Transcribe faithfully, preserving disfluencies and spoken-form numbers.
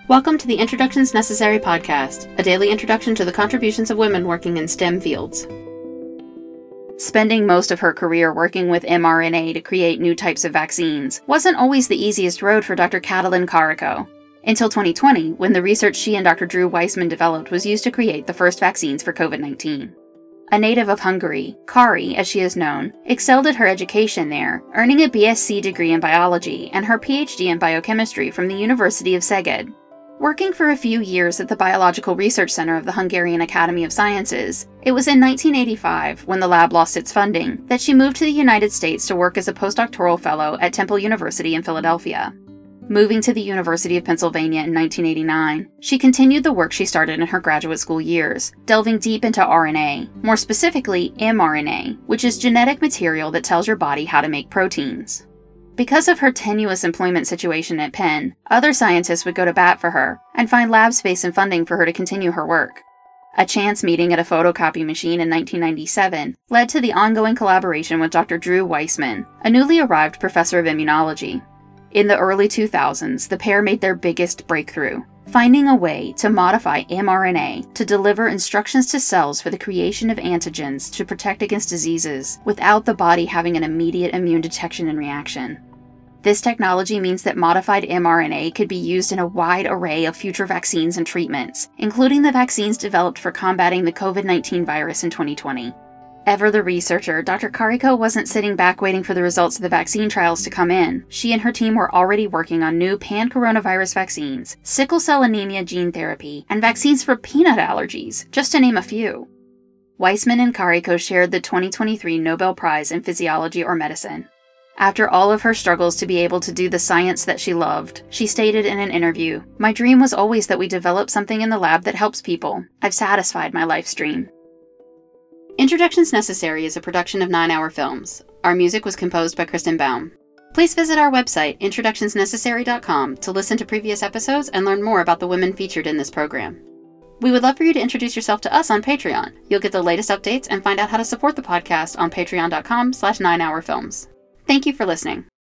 Welcome to the Introductions Necessary podcast, a daily introduction to the contributions of women working in STEM fields. Spending most of her career working with mRNA to create new types of vaccines wasn't always the easiest road for Doctor Katalin Karikó, until twenty twenty, when the research she and Doctor Drew Weissman developed was used to create the first vaccines for covid nineteen. A native of Hungary, Kari, as she is known, excelled at her education there, earning a B S c degree in biology and her P H D in biochemistry from the University of Szeged. Working for a few years at the Biological Research Center of the Hungarian Academy of Sciences, it was in nineteen eighty-five, when the lab lost its funding, that she moved to the United States to work as a postdoctoral fellow at Temple University in Philadelphia. Moving to the University of Pennsylvania in nineteen eighty-nine, she continued the work she started in her graduate school years, delving deep into R N A, more specifically mRNA, which is genetic material that tells your body how to make proteins. Because of her tenuous employment situation at Penn, other scientists would go to bat for her and find lab space and funding for her to continue her work. A chance meeting at a photocopy machine in nineteen ninety-seven led to the ongoing collaboration with Doctor Drew Weissman, a newly arrived professor of immunology. In the early two thousands, the pair made their biggest breakthrough, finding a way to modify mRNA to deliver instructions to cells for the creation of antigens to protect against diseases without the body having an immediate immune detection and reaction. This technology means that modified mRNA could be used in a wide array of future vaccines and treatments, including the vaccines developed for combating the covid nineteen virus in twenty twenty. Ever the researcher, Doctor Karikó wasn't sitting back waiting for the results of the vaccine trials to come in. She and her team were already working on new pan-coronavirus vaccines, sickle cell anemia gene therapy, and vaccines for peanut allergies, just to name a few. Weissman and Karikó shared the twenty twenty-three Nobel Prize in Physiology or Medicine. After all of her struggles to be able to do the science that she loved, she stated in an interview, "My dream was always that we develop something in the lab that helps people. I've satisfied my life's dream." Introductions Necessary is a production of nine hour Films. Our music was composed by Kristen Baum. Please visit our website, introductions necessary dot com, to listen to previous episodes and learn more about the women featured in this program. We would love for you to introduce yourself to us on Patreon. You'll get the latest updates and find out how to support the podcast on patreon dot com slash nine hour films. Thank you for listening.